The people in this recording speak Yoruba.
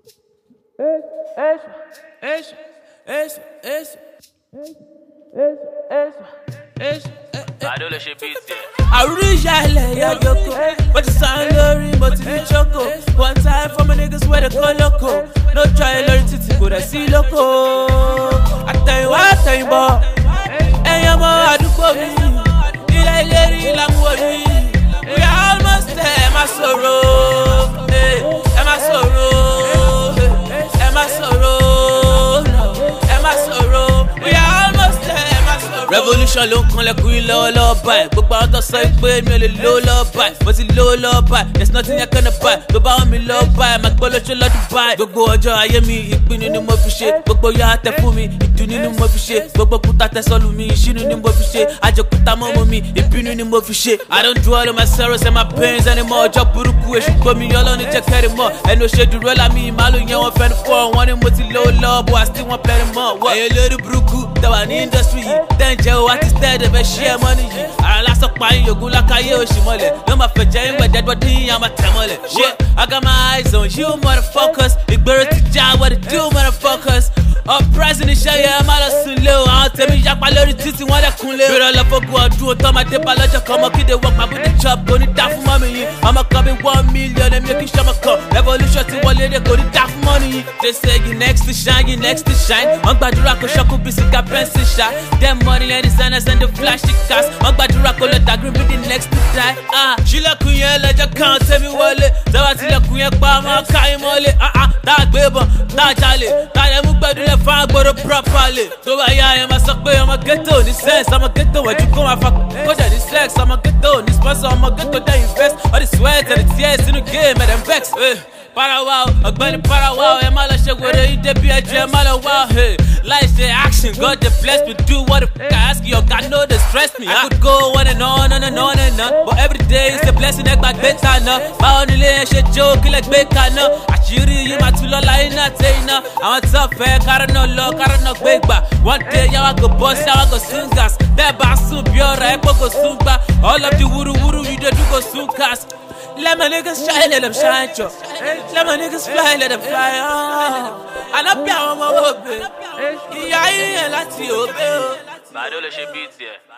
I reach out like Yoko, but the sound lorry, but the choco. One time for my niggas where they go loco. No try learn to go to see loco. I tell you what, I tell you about. And you're more I do for me. You like lady, like worry. We are almost there, my sorrow. Am I sorrow? Am I sorrow? Am I sorrow? We are almost there. Revolution ló ń kanlẹ̀ kú ilé ọlọ́ọ̀ báyìí. Gbogbo àwọn tó sọ pé mi ò lè lówó lọ́ọ̀ báyìí. Mo ti lówó lọ́ọ̀ báyìí. There's nothing I can buy. Tó bá wọn mi lọ́ọ̀ báyìí, máa gbọ́ lóṣù lọ́dún báyìí. Gbogbo ọjọ́ ayé mi ìpinnu ni mo fi ṣe. Gbogbo ya tẹ fún mi ìdùnnú ni mo fi ṣe. Gbogbo kúta tẹ sọ́lù mi ìṣínú ni mo fi ṣe. Àjẹkúta mọ́mọ́ mi ìbínú ni mo fi ṣe. I don't dwell on my sorrows and my pains anymore. Ọjọ́ burúkú èṣù gbomi Ọlọ́run jẹ́ kẹ́rì mọ́. Ẹnu òṣèdúró lámì ìmàlù yẹn wọ́n fẹ́nu fọ́. Wọ́n ní mo ti lówó lọ́ọ̀ bó àti wọ́n pẹ́rẹ́ mọ́. Ẹ̀yin lórí burúkú tẹ̀wà ní industry yìí. Tẹ́ ń jẹ́ o àti steady bẹ́ ṣí ẹ mọ́ nìyí. Ara lásán pa yín yògùn lákàyé oṣù mọ́lẹ̀. Ló máa fẹ̀jẹ̀ yín wẹ̀ dẹ́gbọ́dé yín àmà tẹ̀ mọ́lẹ̀. Shit, I got my eyes on you motherfuckers. Ìgboro ti já what it do motherfuckers. Uprising iṣẹ́ yẹn má lọ sùn lé o. Àwọn tèmi yapa lórí títí wọ́n dẹ̀ kún lé o. Bẹ̀rẹ̀ lọ fọ́gun ọdún o tọ́ máa dé bá lọ́jọ́ kan. Ọmọ kíde wọ́n pa bóde chop kò ní dá fún mọ́mí yín. Ọmọ kan bí 1 million ẹ̀mí kì í ṣọmọ kan. Revolution ti wọlé dé kò ní dá fún mọ́nì yín. They say you next to shine, you next to shine. Wọ́n gbàdúrà kó ṣọ́kù bí sìgá bẹ́ńsì ṣá. Them money and designers and the flashy cars. Wọ́n gbàdúrà kó lọ dàgírí bí the next to die. Ṣílẹ̀kùn yẹn lẹ́jọ́ kan tẹ́mi wọlé. Tẹ́wà tilẹ̀kùn yẹn pa máa ká yín mọ́lé. Tá a gbé bọ̀, tá a jalè. Tá a yẹ mú gbẹdúlẹ̀ fún agbóró properly. Tó bá yá ẹ máa sọ pé ọmọ ghetto ní sense. Ọmọ ghetto wẹ̀jú kó máa fa kójà ní sex. Ọmọ ghetto ní sponsor. Ọmọ ghetto dẹ́ invest. All the sweat and the tears inú game ẹ̀ dem vex. Parawa ọ̀gbẹ́ni parawa ẹ má lọ ṣe wèrè yín débi ẹjọ́ ẹ má lọ wá. Láì ṣe action, God dey bless me. Do what the f*** I ask you, God no dey stress me. I could go on and on and on and on, but every day is a blessing ẹgbà gbé kaná. Báwo nílé ẹ ṣe jó kílẹ̀ gbé kaná. Àṣírí yìí máa tún lọ́la iná tẹ iná. Àwọn tó fẹ́ kárọ̀nà lọ kárọ̀nà gbé gbà. One day yàwá go bust yàwá go soon gas. Bẹ́ẹ̀ bá sùn bí ọ̀rọ̀ ẹ pọ̀ kò sùn gbà. All of the wúruwúru you dey do go soon cast. Let my niggas shine, let them shine, cho. Let my niggas fly, let them fly. And I be on my way. Yeah, láti òbí. Bàdó lè ṣe beat yẹ.